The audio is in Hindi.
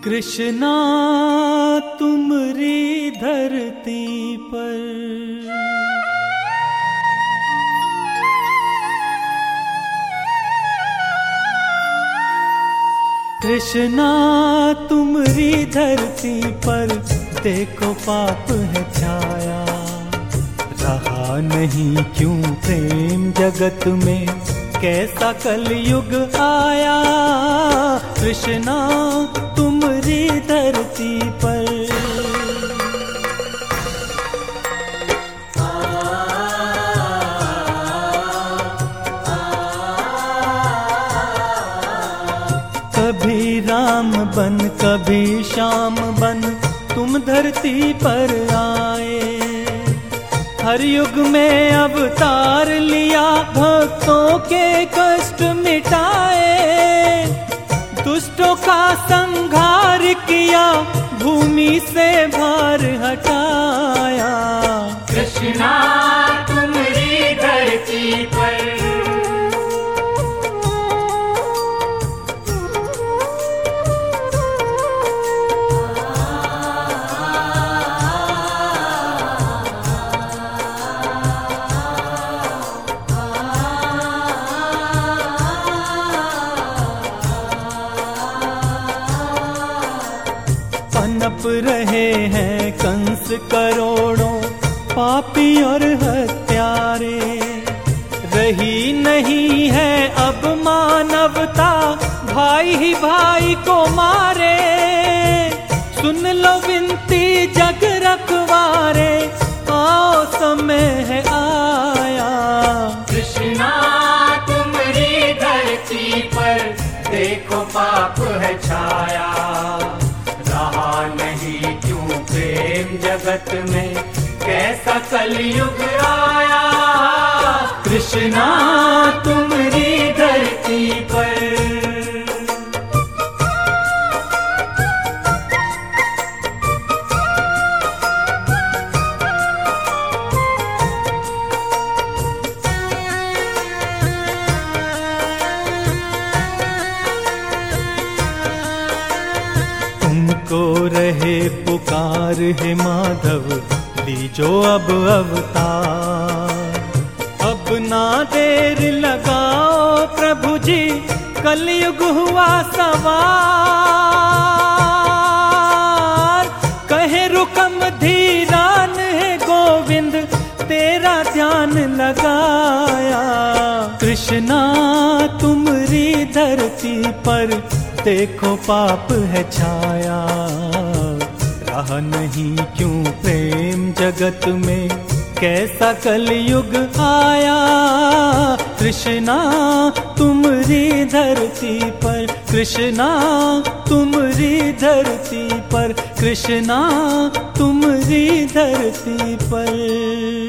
कृष्णा तुमरी धरती पर कृष्णा तुमरी धरती पर देखो पाप है छाया। रहा नहीं क्यों प्रेम जगत में कैसा कलयुग आया। कृष्णा तुमरी धरती पर कभी राम बन कभी श्याम बन तुम धरती पर आए। हर युग में अवतार लिया भक्तों के कष्ट मिटाए। दुष्टों का संहार किया भूमि से भार हटाया। कृष्णा तुमरी धरती पर पनप रहे हैं कंस करोड़ों पापी और हत्यारे। रही नहीं है अब मानवता भाई ही भाई को मारे। सुन लो विनती जग रखवारे आओ समय है आया। कृष्णा तुमरी धरती पर देखो पाप है छाया। रहा नहीं क्यों प्रेम जगत में कैसा कलयुग आया। कृष्णा तुमरी धरती पर तुमको रहे पुकार है माधव लीजो अब अवतार। अब ना देर लगाओ प्रभु जी कलयुग हुआ सवार। कहे रुकम धीरान है गोविंद तेरा ध्यान लगाया। कृष्णा तुमरी धरती पर देखो पाप है छाया। रहा नहीं क्यों प्रेम जगत में कैसा कलयुग आया। कृष्णा तुमरी धरती पर कृष्णा तुमरी धरती पर कृष्णा तुमरी धरती पर।